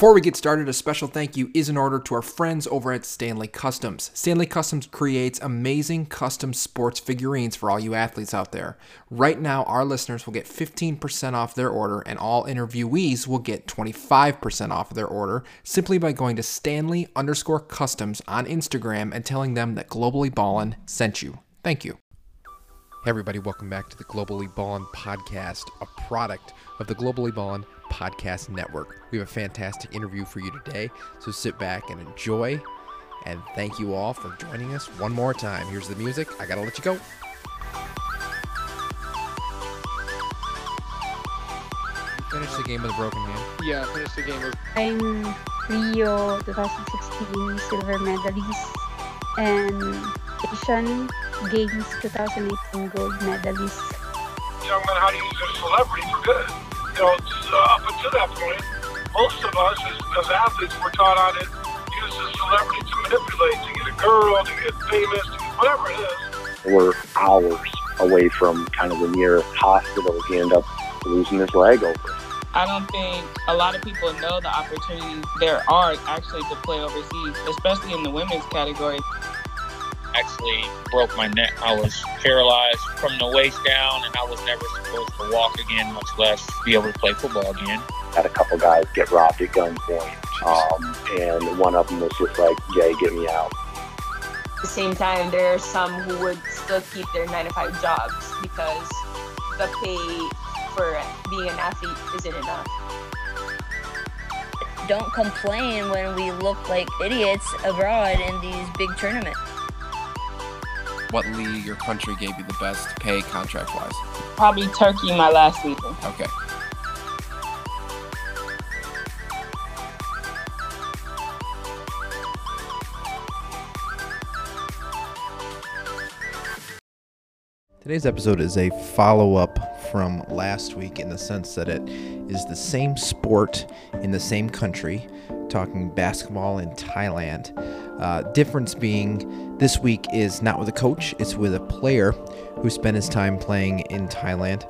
Before we get started, a special thank you is in order to our friends over at Stanley Customs. Stanley Customs creates amazing custom sports figurines for all you athletes out there. Right now, our listeners will get 15% off their order, and all interviewees will get 25% off of their order simply by going to Stanley_Customs on Instagram and telling them that Globally Ballin' sent you. Thank you. Hey everybody, welcome back to the Globally Ballin' Podcast, a product of the Globally Ballin' Podcast Network. We have a fantastic interview for you today, so sit back and enjoy, and thank you all for joining us one more time. Here's the music. I gotta let you go. Finish the game with a broken hand. Yeah, finish the game with... I'm Rio 2016 silver medalist and Asian Games 2018 gold medalist. Young man, how to use a celebrity for good. You know, up until that point, most of us as athletes were taught how to use a celebrity to manipulate, to get a girl, to get famous, to get whatever it is. We're hours away from kind of the nearest hospital. He ended up losing his leg over it. I don't think a lot of people know the opportunities there are actually to play overseas, especially in the women's category. Actually broke my neck. I was paralyzed from the waist down, and I was never supposed to walk again, much less be able to play football again. Had a couple guys get robbed at gunpoint, and one of them was just like, "Jay, get me out." At the same time, there are some who would still keep their 9-to-5 jobs because the pay for being an athlete isn't enough. Don't complain when we look like idiots abroad in these big tournaments. What league or country gave you the best pay contract-wise? Probably Turkey my last season. Okay. Today's episode is a follow-up from last week in the sense that it is the same sport in the same country, talking basketball in Thailand. Difference being this week is not with a coach, it's with a player who spent his time playing in Thailand.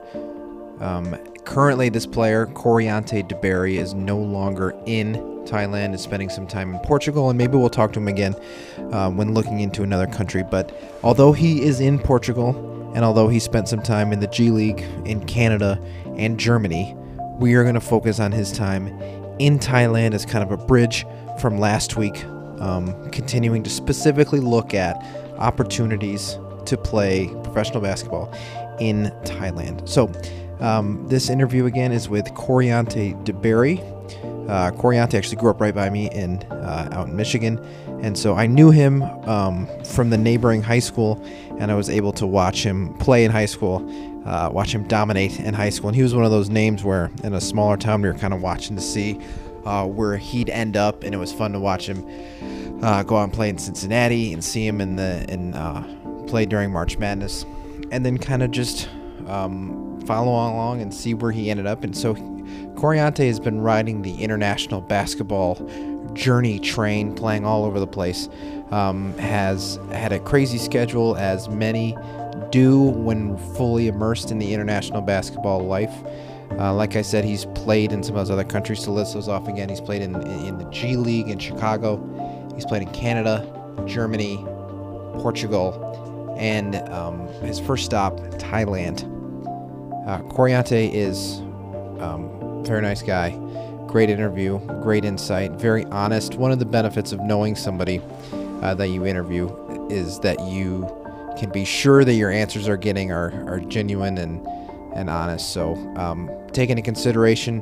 Currently, this player, Coriante DeBerry, is no longer in Thailand, is spending some time in Portugal, and maybe we'll talk to him again when looking into another country. But although he is in Portugal, and although he spent some time in the G League in Canada and Germany, we are going to focus on his time in Thailand as kind of a bridge from last week, continuing to specifically look at opportunities to play professional basketball in Thailand. So this interview again is with Coriante DeBerry. Coriante actually grew up right by me out in Michigan, and so I knew him from the neighboring high school, and I was able to watch him play in high school, watch him dominate in high school. And he was one of those names where in a smaller town we were kind of watching to see where he'd end up, and it was fun to watch him go out and play in Cincinnati and see him play during March Madness, and then kind of just follow along and see where he ended up. And so Coriante has been riding the international basketball journey train, playing all over the place, has had a crazy schedule, as many do when fully immersed in the international basketball life. Like I said, he's played in some of those other countries. To list those off again, he's played in the G League in Chicago, he's played in Canada, Germany, Portugal, and his first stop, Thailand. Coriante is a very nice guy, great interview, great insight, very honest. One of the benefits of knowing somebody that you interview is that you can be sure that your answers are genuine and honest. So take into consideration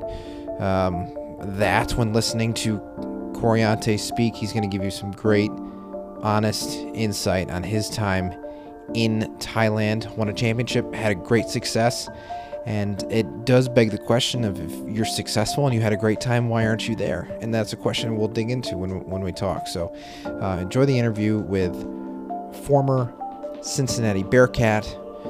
that when listening to Coriante speak, he's going to give you some great, honest insight on his time in Thailand. Won a championship, had a great success, and it does beg the question of, if you're successful and you had a great time, why aren't you there? And that's a question we'll dig into when we talk. So enjoy the interview with former Cincinnati Bearcat,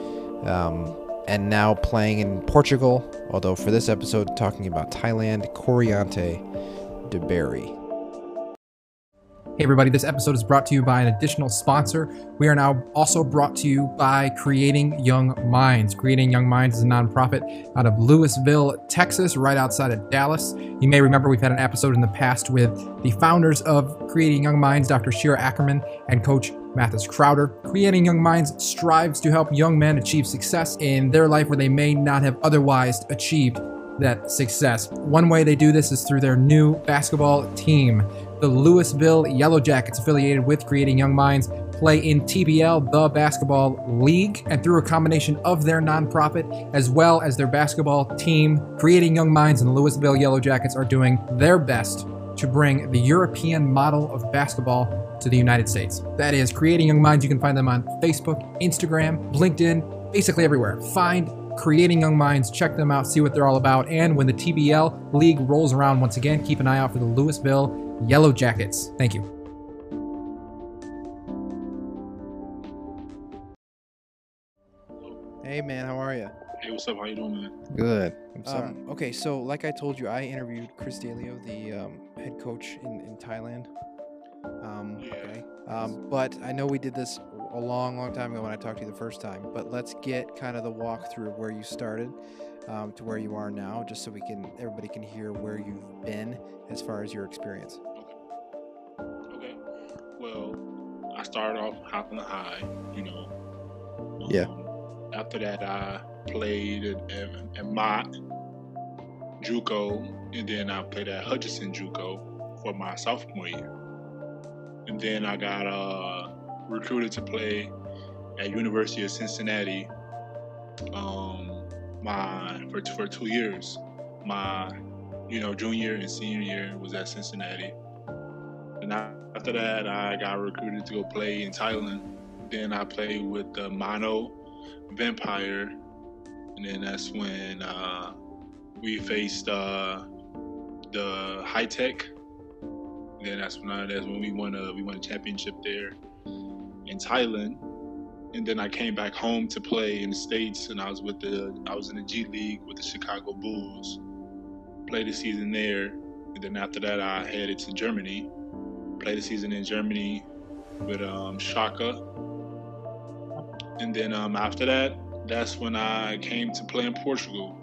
and now playing in Portugal, although for this episode talking about Thailand, Coriante DeBerry. Hey everybody, this episode is brought to you by an additional sponsor. We are now also brought to you by Creating Young Minds. Creating Young Minds is a nonprofit out of Lewisville, Texas, right outside of Dallas. You may remember we've had an episode in the past with the founders of Creating Young Minds, Dr. Shira Ackerman and Coach Mathis Crowder. Creating Young Minds strives to help young men achieve success in their life where they may not have otherwise achieved that success. One way they do this is through their new basketball team. The Lewisville Yellow Jackets, affiliated with Creating Young Minds, play in TBL, the basketball league, and through a combination of their nonprofit as well as their basketball team, Creating Young Minds and the Lewisville Yellow Jackets are doing their best to bring the European model of basketball to the United States. That is Creating Young Minds. You can find them on Facebook, Instagram, LinkedIn, basically everywhere. Find Creating Young Minds, check them out, see what they're all about. And when the TBL league rolls around once again, keep an eye out for the Lewisville Yellow Jackets. Thank you. Hey man, how are you? Hey, what's up? How you doing, man? Good. Okay, so like I told you, I interviewed Chris D'Elio, the head coach in Thailand. Okay. But I know we did this a long time ago when I talked to you the first time. But let's get kind of the walkthrough of where you started to where you are now, just so everybody can hear where you've been as far as your experience. Okay. Well, I started off hopping high, you know. Yeah. After that, I played at Mott JUCO, and then I played at Hutchinson JUCO for my sophomore year. And then I got recruited to play at University of Cincinnati for 2 years. My junior and senior year was at Cincinnati. And after that, I got recruited to go play in Thailand. Then I played with the Mano Vampire, and then that's when we faced the High Tech. And then that's when we won a championship there in Thailand. And then I came back home to play in the States, and I was in the G League with the Chicago Bulls. Played the season there, and then after that I headed to Germany. Played the season in Germany with Schalke. And then after that, that's when I came to play in Portugal.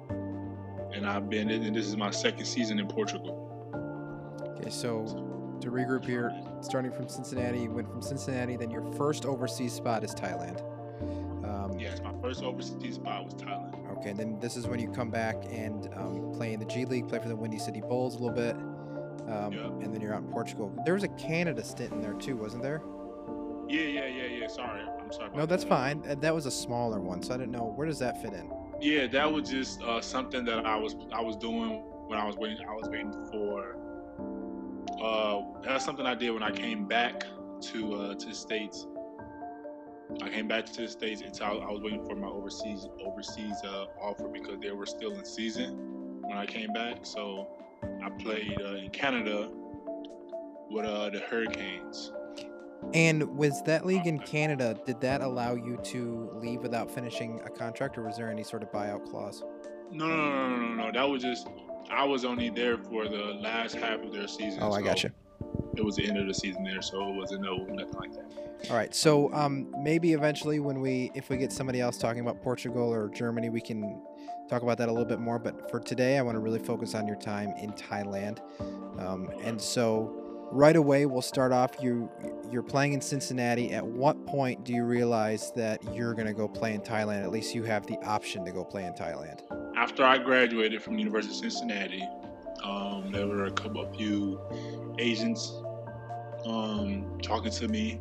And this is my second season in Portugal. Okay, so to regroup here, starting from Cincinnati, you went from Cincinnati, then your first overseas spot is Thailand. Yes, my first overseas spot was Thailand. Okay, and then this is when you come back and play in the G League, play for the Windy City Bulls a little bit, and then you're out in Portugal. There was a Canada stint in there too, wasn't there? Yeah. Sorry, I'm sorry. No, that's fine. That was a smaller one, so I didn't know. Where does that fit in? Yeah, that was just something that I was doing when I was waiting. I was waiting for. That's something I did when I came back to the States. I came back to the States, and so I was waiting for my overseas offer because they were still in season when I came back. So I played in Canada with the Hurricanes. And was that league in Canada, did that allow you to leave without finishing a contract, or was there any sort of buyout clause? No. That was just, I was only there for the last half of their season. Oh, I gotcha. It was the end of the season there, so it wasn't nothing like that. All right, so maybe eventually if we get somebody else talking about Portugal or Germany, we can talk about that a little bit more. But for today, I want to really focus on your time in Thailand. And so right away, we'll start off. You're playing in Cincinnati. At what point do you realize that you're going to go play in Thailand? At least you have the option to go play in Thailand. After I graduated from the University of Cincinnati, there were a few Asians talking to me,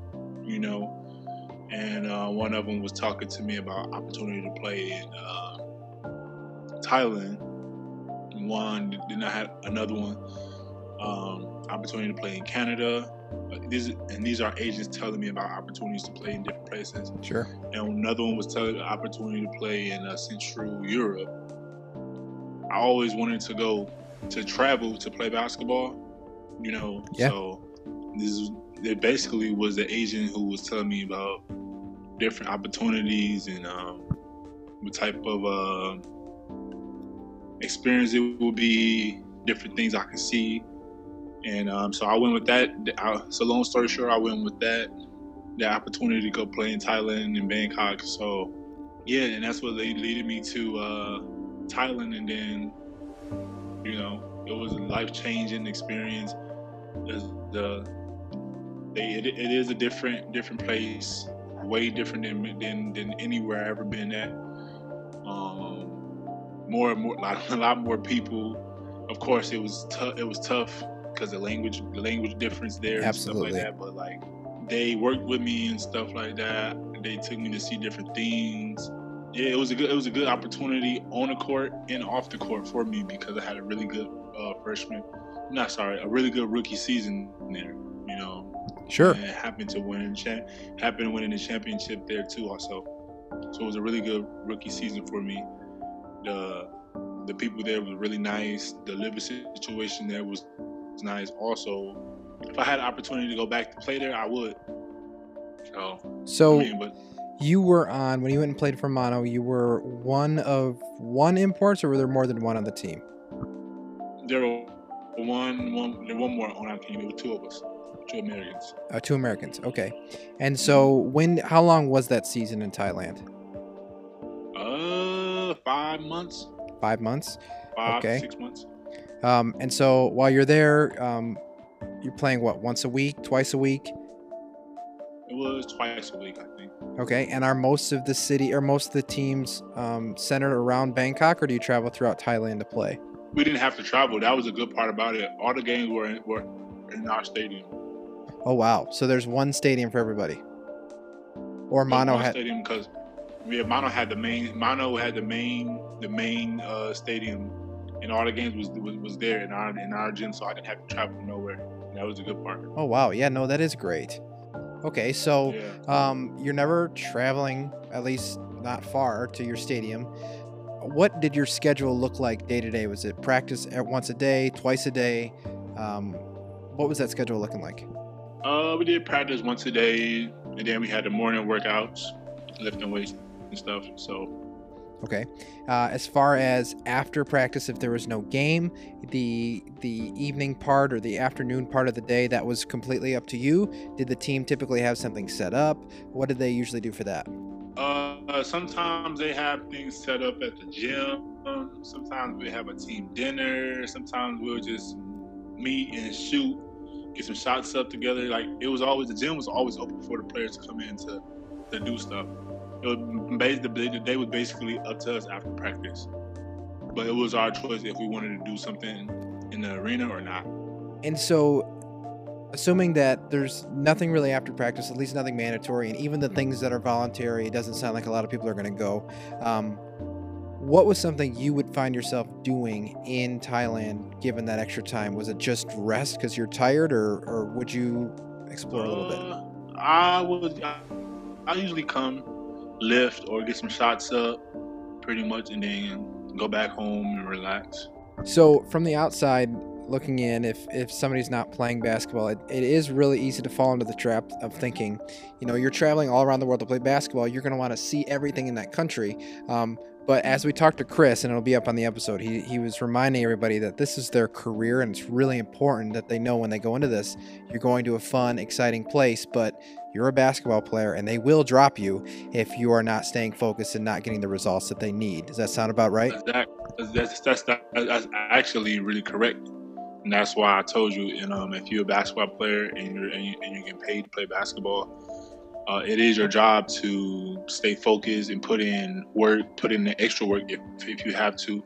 and one of them was talking to me about opportunity to play in Thailand. Then I had another one, opportunity to play in Canada. These are Asians telling me about opportunities to play in different places. Sure. And another one was telling me the opportunity to play in Central Europe. I always wanted to travel to play basketball, Yeah. So it basically was the Asian who was telling me about different opportunities and what type of experience it will be, different things I can see. And so I went with that. So long story short, I went with that. The opportunity to go play in Thailand and Bangkok. So yeah, and that's what leaded me to Thailand, and then it was a life-changing experience. It is a different place, way different than anywhere I've ever been at. A lot more people. Of course, it was tough because the language difference there. Absolutely. And stuff like that. But like, they worked with me and stuff like that. They took me to see different things. Yeah, it was a good opportunity on the court and off the court for me, because I had a really good a really good rookie season there. Sure. And happened to winning the championship there too also. So it was a really good rookie season for me. The people there were really nice. The living situation there was nice also. If I had an opportunity to go back to play there, I would. You were on, when you went and played for Mono, you were one of one imports, or were there more than one on the team? There were one more on our team. There were two of us. 2 Americans. 2 Americans. Okay. And so how long was that season in Thailand? 5 months. 5 months? 6 months. And so while you're there, you're playing what, once a week, twice a week? It was twice a week, I think. Okay. And are most of the teams centered around Bangkok, or do you travel throughout Thailand to play? We didn't have to travel. That was a good part about it. All the games were in our stadium. Oh wow! So there's one stadium for everybody. Or Mono had stadium, because Mono had the main. Mono had the main stadium, and all the games was there in our gym, so I didn't have to travel nowhere. And that was a good part. Oh wow! Yeah, no, that is great. Okay, so you're never traveling, at least not far, to your stadium. What did your schedule look like day to day? Was it practice once a day, twice a day? What was that schedule looking like? We did practice once a day, and then we had the morning workouts, lifting weights and stuff. So, okay. As far as after practice, if there was no game, the evening part or the afternoon part of the day, that was completely up to you. Did the team typically have something set up? What did they usually do for that? Sometimes they have things set up at the gym. Sometimes we have a team dinner. Sometimes we'll just meet and shoot, get some shots up together. Like, the gym was always open for the players to come in to do stuff. The day was basically up to us after practice, but it was our choice if we wanted to do something in the arena or not. And so, assuming that there's nothing really after practice, at least nothing mandatory, and even the things that are voluntary, it doesn't sound like a lot of people are going to go. What was something you would find yourself doing in Thailand given that extra time? Was it just rest because you're tired, or would you explore a little bit? I usually come, lift, or get some shots up, pretty much, and then go back home and relax. So from the outside looking in, if somebody's not playing basketball, it is really easy to fall into the trap of thinking, you're traveling all around the world to play basketball. You're going to want to see everything in that country. But as we talked to Chris, and it'll be up on the episode, he was reminding everybody that this is their career, and it's really important that they know when they go into this, you're going to a fun, exciting place, but you're a basketball player, and they will drop you if you are not staying focused and not getting the results that they need. Does that sound about right? That's actually really correct. And that's why I told you, if you're a basketball player and you get paid to play basketball, it is your job to stay focused and put in the extra work if you have to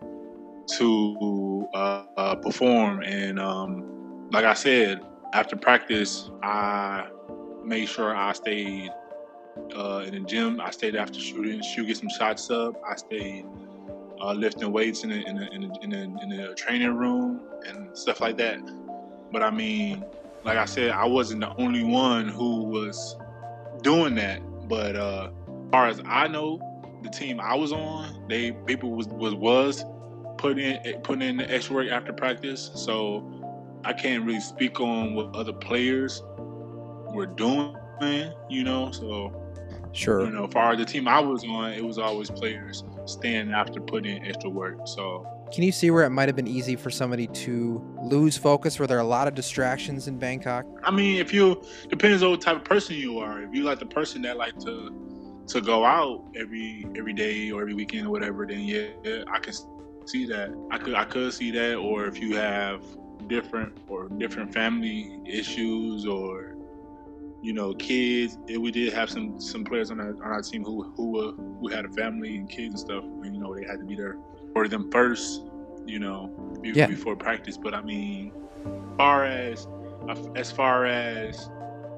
perform. And like I said, after practice, I made sure I stayed in the gym. I stayed after get some shots up. I stayed lifting weights in the training room and stuff like that. But I mean, like I said, I wasn't the only one who was doing that. But as far as I know, the team I was on, people was putting in the extra work after practice. So I can't really speak on what other players were doing, So sure. As far as the team I was on, it was always players staying after putting in extra work. So Can you see where it might have been easy for somebody to lose focus? Were there a lot of distractions in Bangkok? I mean, depends on what type of person you are. If you like the person that like to go out every day or every weekend or whatever, then yeah, I can see that. I could see that. Or if you have different family issues or kids. We did have some players on our team who had a family and kids and stuff. And, they had to be there for them first, before practice. But I mean, as far as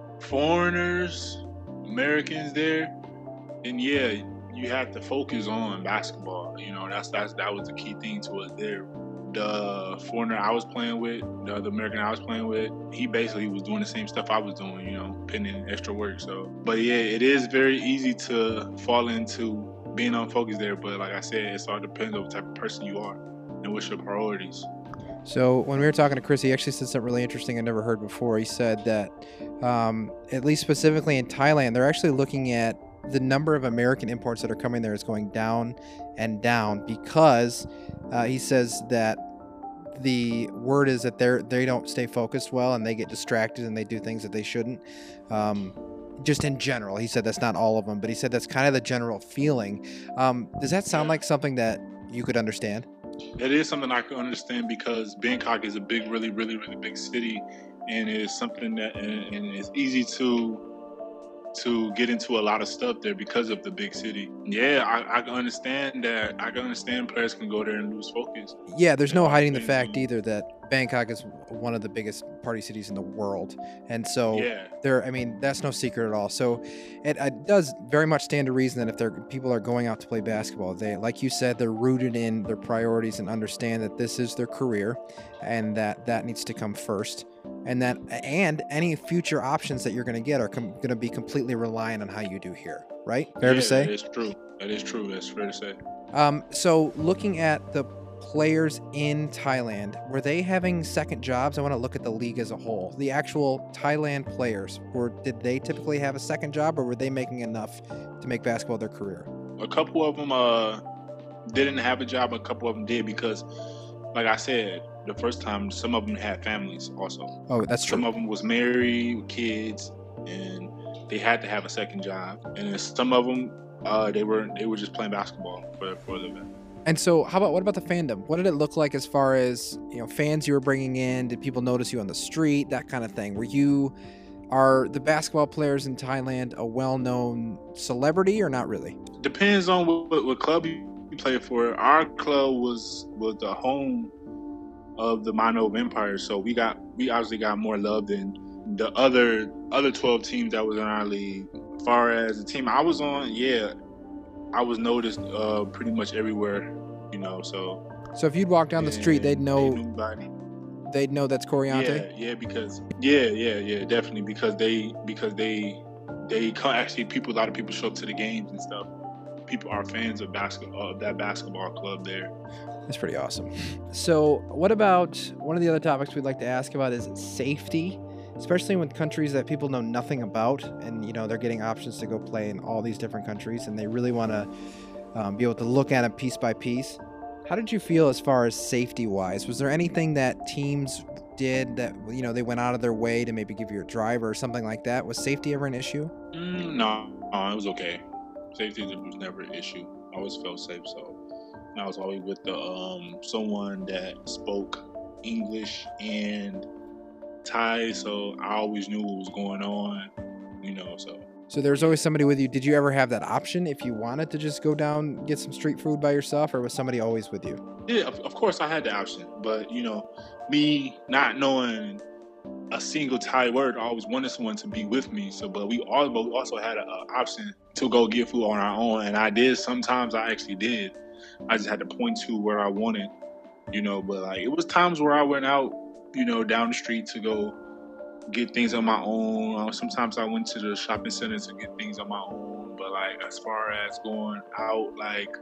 foreigners, Americans there, then yeah, you have to focus on basketball. That was the key thing to us there. The foreigner I was playing with, the other American I was playing with, he basically was doing the same stuff I was doing, putting in extra work. So, but yeah, it is very easy to fall into being unfocused there. But like I said, it all depends on what type of person you are and what's your priorities. So when we were talking to Chris, he actually said something really interesting I never heard before. He said that, at least specifically in Thailand, they're actually looking at the number of American imports that are coming there is going down and down because he says that the word is that they don't stay focused well and they get distracted and they do things that they shouldn't. Just in general, he said that's not all of them, but he said that's kind of the general feeling. Does that sound like something that you could understand? It is something I can understand because Bangkok is a big, really, really, really big city, and it's something that and it's easy to get into a lot of stuff there because of the big city. Yeah, I can understand that. I can understand players can go there and lose focus. Yeah, there's no hiding the fact either that Bangkok is one of the biggest party cities in the world. And so that's no secret at all. So it does very much stand to reason that if people are going out to play basketball, they, like you said, they're rooted in their priorities and understand that this is their career and that needs to come first. And any future options that you're going to get are going to be completely reliant on how you do here, right? Fair to say? That is true. That's fair to say. So looking at the players in Thailand, were they having second jobs? I want to look at the league as a whole. The actual Thailand players, did they typically have a second job, or were they making enough to make basketball their career? A couple of them didn't have a job. A couple of them did because, like I said, the first time, some of them had families also. Oh, that's true. Some of them was married with kids, and they had to have a second job. And then some of them, they were just playing basketball for a living. And so, what about the fandom? What did it look like as far as fans you were bringing in? Did people notice you on the street? That kind of thing. Are the basketball players in Thailand a well-known celebrity or not really? Depends on what club you play for. Our club was the home of the Mano Empire, so we obviously got more love than the other 12 teams that was in our league. As far as the team I was on, yeah, I was noticed pretty much everywhere, So if you'd walk down the street, they'd know that's Coriante. Yeah, because definitely because they come. Actually, a lot of people show up to the games and stuff. People are fans of that basketball club there. That's pretty awesome. So what about one of the other topics we'd like to ask about is safety, especially with countries that people know nothing about, and they're getting options to go play in all these different countries, and they really want to be able to look at them piece by piece. How did you feel as far as safety wise? Was there anything that teams did that they went out of their way to maybe give you a driver or something like that? Was safety ever an issue? No, it was okay. Safety was never an issue. I always felt safe, so I was always with someone that spoke English and Thai, so I always knew what was going on, So there was always somebody with you. Did you ever have that option if you wanted to just go down, get some street food by yourself, or was somebody always with you? Yeah, of course I had the option, but me not knowing a single Thai word, I always wanted someone to be with me. But we also had an option to go get food on our own, and I did. Sometimes I actually did. I just had to point to where I wanted, But it was times where I went out, down the street to go get things on my own. Sometimes I went to the shopping center to get things on my own. But as far as going out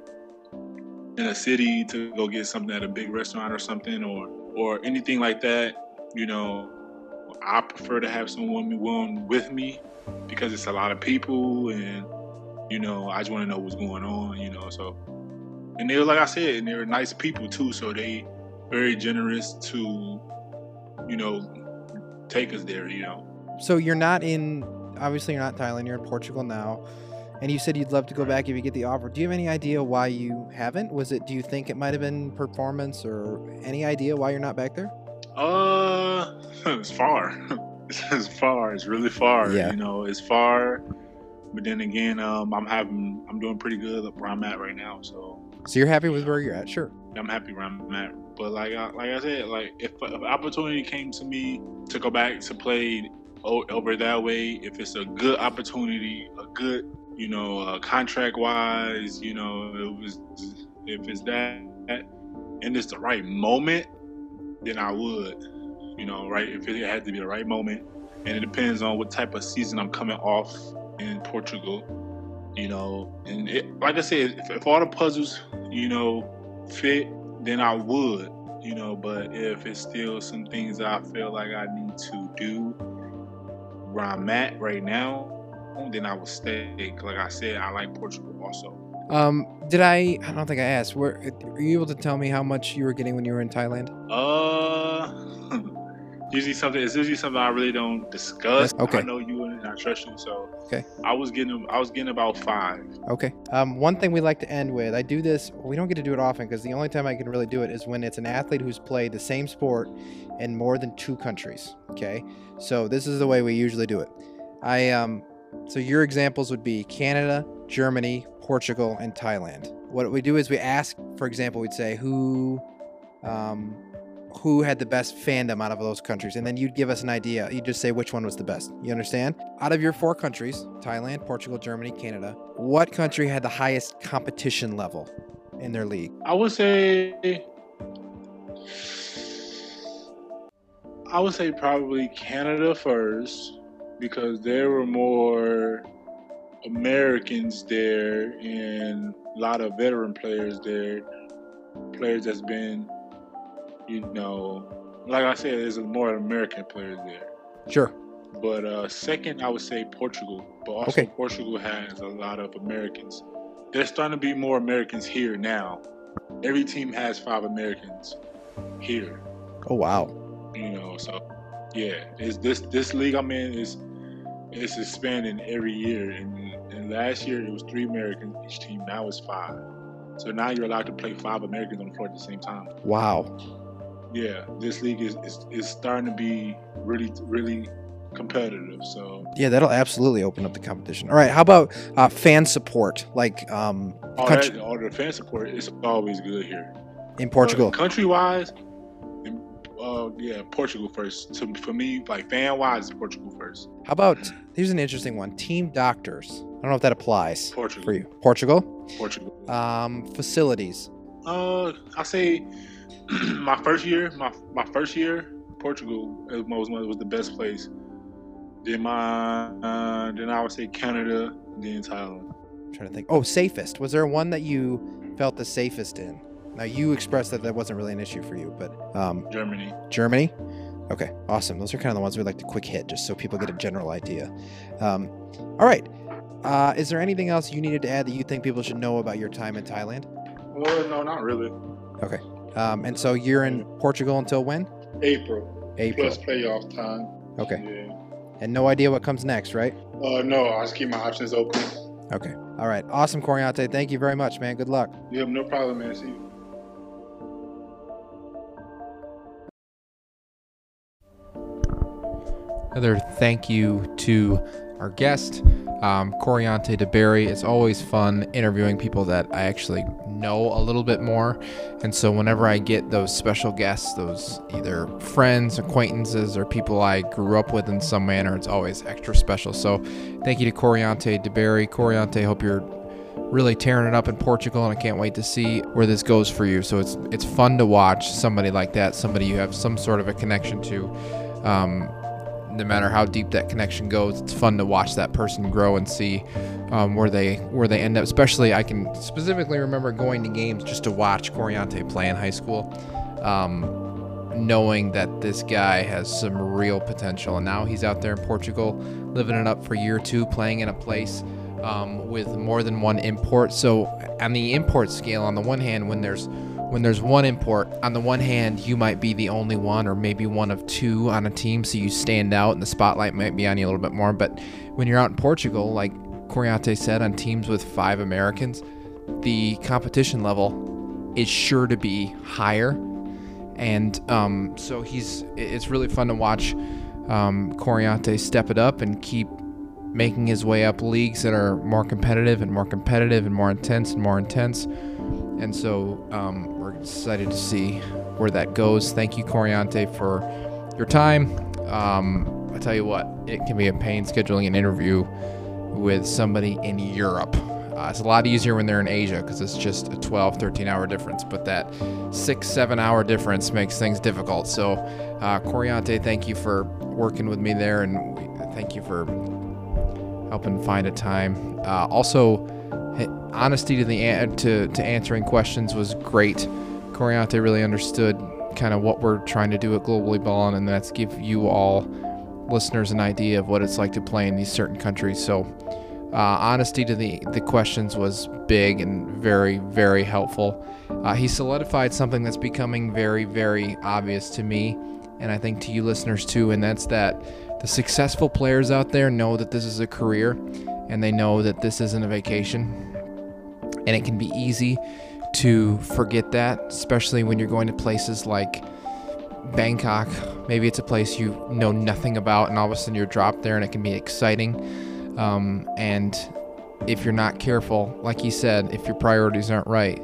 in a city to go get something at a big restaurant or something or anything like that, I prefer to have someone with me because it's a lot of people and I just want to know what's going on, so. And they were, like I said, and they were nice people too. So they very generous to, take us there. So you're not obviously you're not in Thailand. You're in Portugal now, and you said you'd love to go back if you get the offer. Do you have any idea why you haven't? Do you think it might have been performance, or any idea why you're not back there? It's far. It's far. It's really far. Yeah. It's far. But then again, I'm doing pretty good where I'm at right now. So you're happy with where you're at? Sure. I'm happy where I'm at. But like I said, like if an opportunity came to me to go back to play over that way, if it's a good opportunity, a good, contract wise, if it's that and it's the right moment, then I would, right? If it had to be the right moment, and it depends on what type of season I'm coming off in Portugal, and like I said, if all the puzzles, fit, then I would, but if it's still some things that I feel like I need to do where I'm at right now, then I would stay. Like I said, I like Portugal also. I don't think I asked, are you able to tell me how much you were getting when you were in Thailand? It's usually something I really don't discuss. Okay. I know you and I trust you, so okay. I was getting about 5. Okay. One thing we like to end with, I do this, we don't get to do it often because the only time I can really do it is when it's an athlete who's played the same sport in more than 2 countries. Okay. So this is the way we usually do it. So your examples would be Canada, Germany, Portugal, and Thailand. What we do is we ask, for example, we'd say who had the best fandom out of those countries, and then you'd give us an idea. You'd just say which one was the best. You understand? Out of your 4 countries, Thailand, Portugal, Germany, Canada, what country had the highest competition level in their league? I would say probably Canada first, because there were more Americans there and a lot of veteran players there, players that's been, like I said, there's more American players there. Sure. But second, I would say Portugal. But also Okay. Portugal has a lot of Americans. There's starting to be more Americans here now. Every team has 5 Americans here. Oh, wow. So yeah, this league I'm in is expanding every year. And last year it was 3 Americans each team. Now it's 5. So now you're allowed to play 5 Americans on the floor at the same time. Wow. Yeah, this league is starting to be really, really competitive. So Yeah, that'll absolutely open up the competition. All right, how about fan support? Like all the fan support is always good here. in Portugal? Country-wise, Portugal first. For me, like fan-wise, Portugal first. How about, here's an interesting one, team doctors. I don't know if that applies Portugal. for you. Portugal? Portugal. Facilities. I say my first year, Portugal was the best place. Then I would say Canada, then Thailand. I'm trying to think. Oh, safest. Was there one that you felt the safest in? Now, you expressed that wasn't really an issue for you, but Germany. Germany? Okay, awesome. Those are kind of the ones we like to quick hit, just so people get a general idea. All right. Is there anything else you needed to add that you think people should know about your time in Thailand? Well, no, not really. Okay. And so you're in Portugal until when? April. April. Plus playoff time. Okay. Yeah. And no idea what comes next, right? No, I just keep my options open. Okay. All right. Awesome, Coriante. Thank you very much, man. Good luck. Yeah, no problem, man. See you. Another thank you to our guest, Coriante DeBerry. It's always fun interviewing people that I actually know a little bit more. And so whenever I get those special guests, those either friends, acquaintances, or people I grew up with in some manner, it's always extra special. So thank you to Coriante DeBerry. Coriante, hope you're really tearing it up in Portugal, and I can't wait to see where this goes for you. So it's fun to watch somebody like that, somebody you have some sort of a connection to. No matter how deep that connection goes, it's fun to watch that person grow and see where they end up. Especially, I can specifically remember going to games just to watch Coriante play in high school, knowing that this guy has some real potential. And now he's out there in Portugal, living it up for year 2, playing in a place with more than one import. So on the import scale, on the one hand, when there's one import, on the one hand, you might be the only one or maybe one of two on a team, so you stand out and the spotlight might be on you a little bit more. But when you're out in Portugal, like Coriante said, on teams with 5 Americans, the competition level is sure to be higher. And so it's really fun to watch Coriante step it up and keep making his way up leagues that are more competitive and more competitive and more intense and more intense. And so we're excited to see where that goes. Thank you, Coriante, for your time. I tell you what, it can be a pain scheduling an interview with somebody in Europe. It's a lot easier when they're in Asia because it's just a 12, 13-hour difference. But that 6-7 hour difference makes things difficult. So, Coriante, thank you for working with me there, and thank you for helping find a time. Also, honesty to answering questions was great. Coriante really understood kind of what we're trying to do at Globally Ballin', and that's give you all listeners an idea of what it's like to play in these certain countries. So honesty to the questions was big and very, very helpful. He solidified something that's becoming very, very obvious to me, and I think to you listeners too, and that's that the successful players out there know that this is a career, and they know that this isn't a vacation. And it can be easy to forget that, especially when you're going to places like Bangkok. Maybe it's a place you know nothing about, and all of a sudden you're dropped there, and it can be exciting. And if you're not careful, like he said, if your priorities aren't right,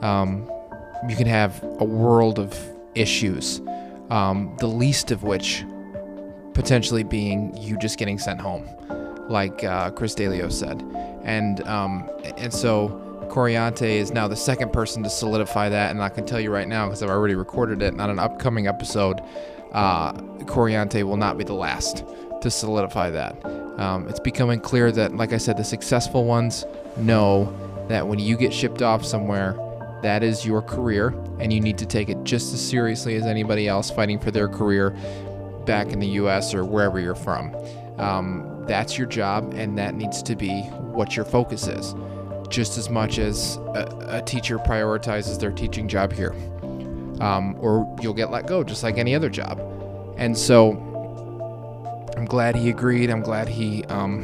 you can have a world of issues, the least of which potentially being you just getting sent home, like Chris D'Elia said. And so Coriante is now the second person to solidify that, and I can tell you right now, because I've already recorded it on an upcoming episode, Coriante will not be the last to solidify that. It's becoming clear that, like I said, the successful ones know that when you get shipped off somewhere, that is your career, and you need to take it just as seriously as anybody else fighting for their career back in the U.S. or wherever you're from. That's your job, and that needs to be what your focus is, just as much as a teacher prioritizes their teaching job here, or you'll get let go just like any other job. And so I'm glad he agreed. I'm glad he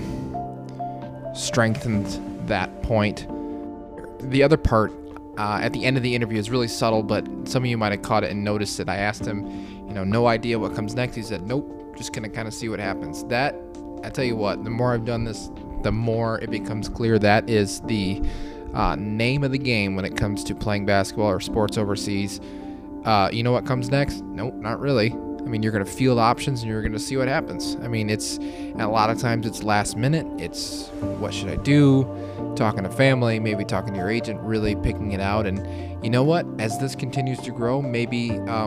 strengthened that point. The other part at the end of the interview is really subtle, but some of you might have caught it and noticed it. I asked him, no idea what comes next. He said, nope, just gonna kind of see what happens. That, I tell you what, the more I've done this, the more it becomes clear that is the name of the game when it comes to playing basketball or sports overseas. You know what comes next? Nope, not really. I mean, you're going to field options and you're going to see what happens. I mean, and a lot of times it's last minute. It's what should I do? Talking to family, maybe talking to your agent, really picking it out. And you know what? As this continues to grow, maybe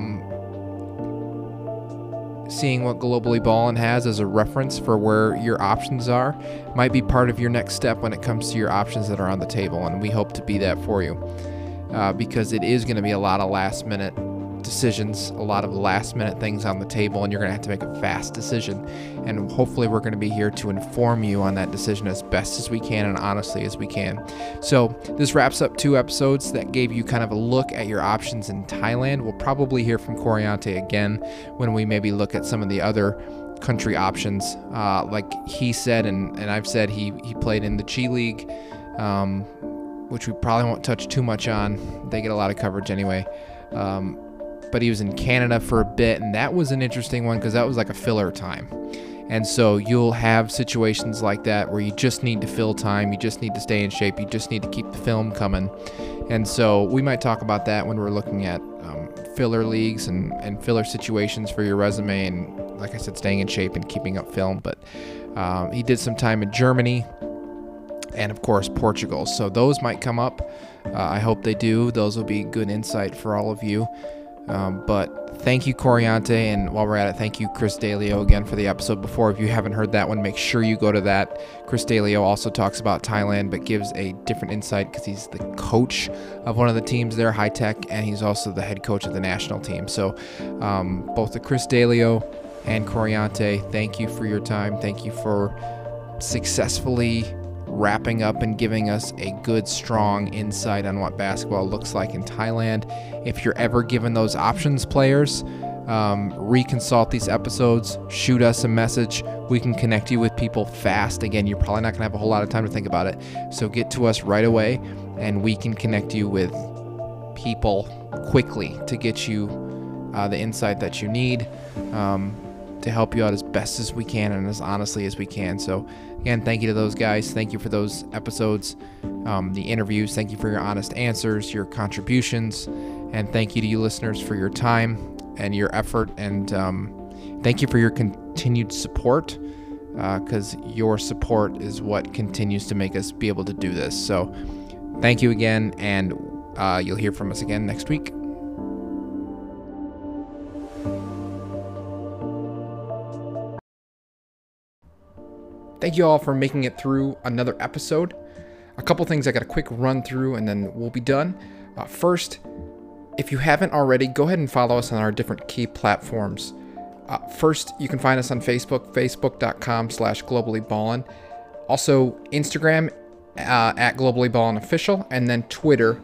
seeing what Globally Ballin' has as a reference for where your options are might be part of your next step when it comes to your options that are on the table. And we hope to be that for you because it is going to be a lot of last minute decisions, a lot of last minute things on the table, and you're going to have to make a fast decision. And hopefully we're going to be here to inform you on that decision as best as we can and honestly as we can. So this wraps up 2 episodes that gave you kind of a look at your options in Thailand. We'll probably hear from Coriante again when we maybe look at some of the other country options. Like he said, and I've said, he played in the G League, which we probably won't touch too much on. They get a lot of coverage anyway. But he was in Canada for a bit, and that was an interesting one because that was like a filler time. And so you'll have situations like that where you just need to fill time, you just need to stay in shape, you just need to keep the film coming. And so we might talk about that when we're looking at filler leagues and filler situations for your resume, and like I said, staying in shape and keeping up film. But he did some time in Germany and of course Portugal, so those might come up. I hope they do. Those will be good insight for all of you. But thank you, Coriante, and while we're at it, thank you, Chris D'Elia, again for the episode before. If you haven't heard that one, make sure you go to that. Chris D'Elia also talks about Thailand, but gives a different insight because he's the coach of one of the teams there, High Tech, and he's also the head coach of the national team. So both the Chris D'Elia and Coriante, thank you for your time. Thank you for successfully wrapping up and giving us a good, strong insight on what basketball looks like in Thailand. If you're ever given those options, players, reconsult these episodes, shoot us a message. We can connect you with people fast. Again, you're probably not going to have a whole lot of time to think about it. So get to us right away, and we can connect you with people quickly to get you the insight that you need to help you out as best as we can and as honestly as we can. So again, thank you to those guys. Thank you for those episodes, the interviews. Thank you for your honest answers, your contributions, and thank you to you listeners for your time and your effort, and thank you for your continued support, because your support is what continues to make us be able to do this. So thank you again, and you'll hear from us again next week. Thank you all for making it through another episode. A couple things I got a quick run through, and then we'll be done. First, if you haven't already, go ahead and follow us on our different key platforms. First, you can find us on Facebook, facebook.com/globallyballin. Also, Instagram at globallyballin official, and then Twitter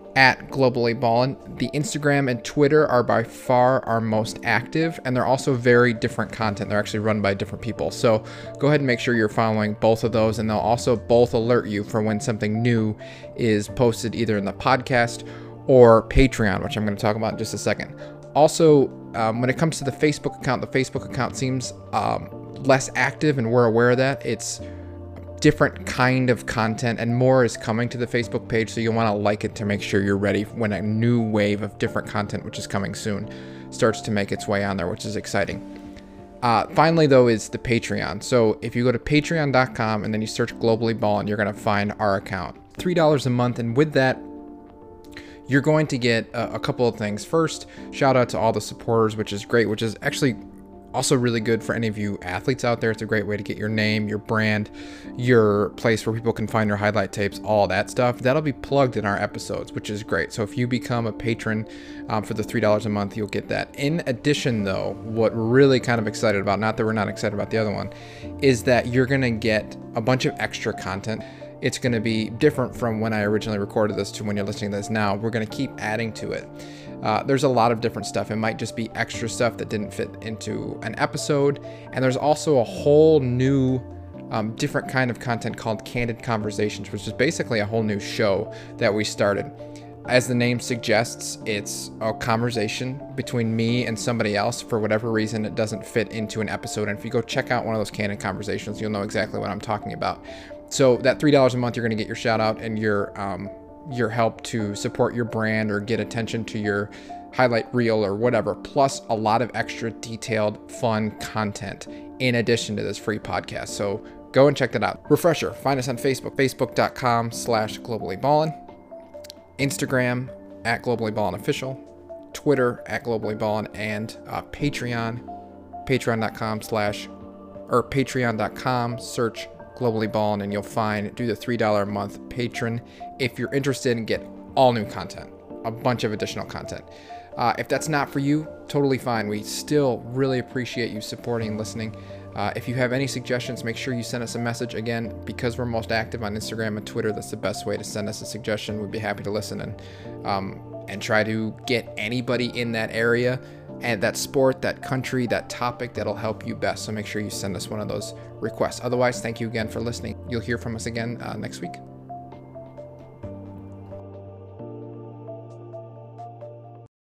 at globallyballin. The Instagram and Twitter are by far our most active, and they're also very different content. They're actually run by different people. So go ahead and make sure you're following both of those, and they'll also both alert you for when something new is posted either in the podcast or Patreon, which I'm going to talk about in just a second. Also, when it comes to the Facebook account seems less active, and we're aware of that. It's different kind of content, and more is coming to the Facebook page, so you'll want to like it to make sure you're ready when a new wave of different content, which is coming soon, starts to make its way on there, which is exciting. Finally, though, is the Patreon. So if you go to patreon.com and then you search Globally Ballin, you're going to find our account. $3 a month, and with that, you're going to get a couple of things. First, shout out to all the supporters, which is great, which is actually also really good for any of you athletes out there. It's a great way to get your name, your brand, your place where people can find your highlight tapes, all that stuff. That'll be plugged in our episodes, which is great. So if you become a patron for the $3 a month, you'll get that. In addition, though, what we're really kind of excited about, not that we're not excited about the other one, is that you're going to get a bunch of extra content. It's going to be different from when I originally recorded this to when you're listening to this now. We're going to keep adding to it. There's a lot of different stuff. It might just be extra stuff that didn't fit into an episode. And there's also a whole new different kind of content called Candid Conversations, which is basically a whole new show that we started. As the name suggests, it's a conversation between me and somebody else. For whatever reason, it doesn't fit into an episode. And if you go check out one of those Candid Conversations, you'll know exactly what I'm talking about. So that $3 a month, you're going to get your shout out and your help to support your brand or get attention to your highlight reel or whatever, plus a lot of extra detailed, fun content in addition to this free podcast. So go and check that out. Refresher, find us on Facebook, facebook.com/globallyballin, Instagram at globallyballin official, Twitter at globallyballin, and Patreon, patreon.com, search Globally Ballin, and you'll find do the $3 a month patron if you're interested and get all new content, a bunch of additional content. If that's not for you, totally fine. We still really appreciate you supporting and listening. If you have any suggestions, make sure you send us a message. Again, because we're most active on Instagram and Twitter, that's the best way to send us a suggestion. We'd be happy to listen and try to get anybody in that area and that sport, that country, that topic that'll help you best. So make sure you send us one of those requests. Otherwise, thank you again for listening. You'll hear from us again next week.